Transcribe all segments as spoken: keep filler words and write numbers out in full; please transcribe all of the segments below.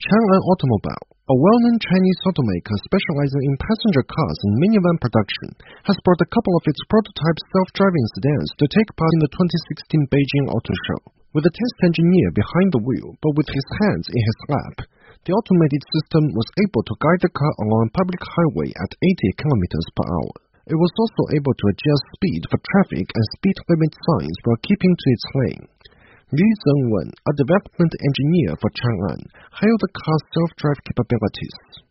Chang'an Automobile, a well-known Chinese automaker specializing in passenger cars and minivan production, has brought a couple of its prototype self-driving sedans to take part in the twenty sixteen Beijing Auto Show. With a test engineer behind the wheel, but with his hands in his lap, the automated system was able to guide the car along a public highway at eighty kilometers per hour. It was also able to adjust speed for traffic and speed limit signs while keeping to its lane. Li Zhengwen, a development engineer for Chang'an, hailed the car's self-drive capabilities.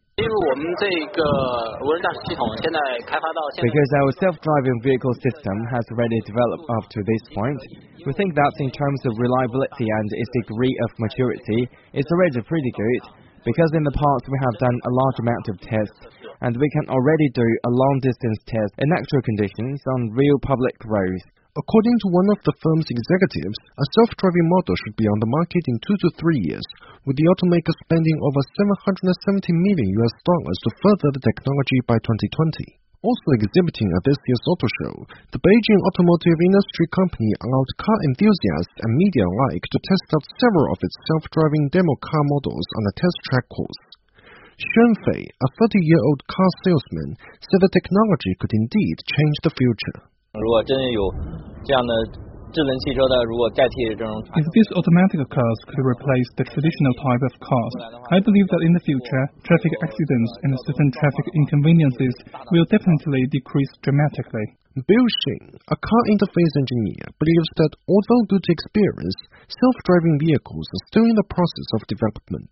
Because our self-driving vehicle system has already developed up to this point, we think that in terms of reliability and its degree of maturity, it's already pretty good. Because in the past we have done a large amount of tests, and we can already do a long-distance test in actual conditions on real public roads. According to one of the firm's executives, a self-driving model should be on the market in two to three years, with the automaker spending over seven hundred seventy million U S dollars to further the technology by twenty twenty. Also exhibiting at this year's auto show, the Beijing Automotive Industry Company allowed car enthusiasts and media alike to test out several of its self-driving demo car models on a test track course. Xuan Fei, a thirty-year-old car salesman, said the technology could indeed change the future. If these automatic cars could replace the traditional type of cars, I believe that in the future, traffic accidents and certain traffic inconveniences will definitely decrease dramatically. Bill Xing, a car interface engineer, believes that although due to experience, self-driving vehicles are still in the process of development.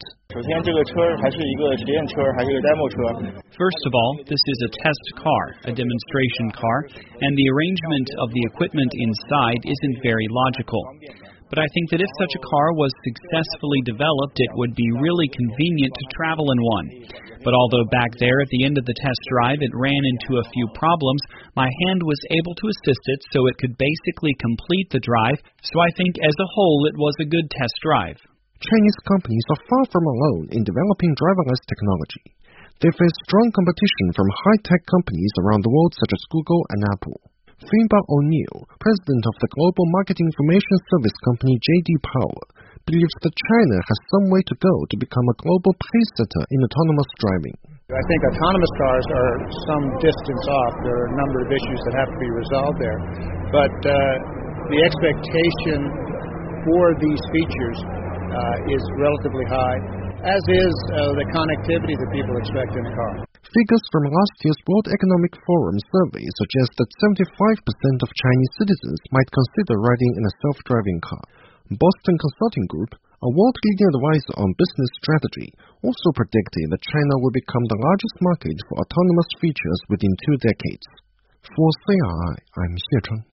First of all, this is a test car, a demonstration car, and the arrangement of the equipment inside isn't very logical. But I think that if such a car was successfully developed, it would be really convenient to travel in one. But although back there at the end of the test drive it ran into a few problems, my hand was able to assist it so it could basically complete the drive, so I think as a whole it was a good test drive. Chinese companies are far from alone in developing driverless technology. They face strong competition from high-tech companies around the world such as Google and Apple. Finbar O'Neill, president of the global marketing information service company J D Power, believes that China has some way to go to become a global pacesetter in autonomous driving. I think autonomous cars are some distance off. There are a number of issues that have to be resolved there. But uh, the expectation for these features uh, is relatively high, as is uh, the connectivity that people expect in a car. Figures from last year's World Economic Forum survey suggest that seventy-five percent of Chinese citizens might consider riding in a self-driving car. Boston Consulting Group, a world-leading advisor on business strategy, also predicted that China will become the largest market for autonomous features within two decades. For C R I, I'm Xie Cheng.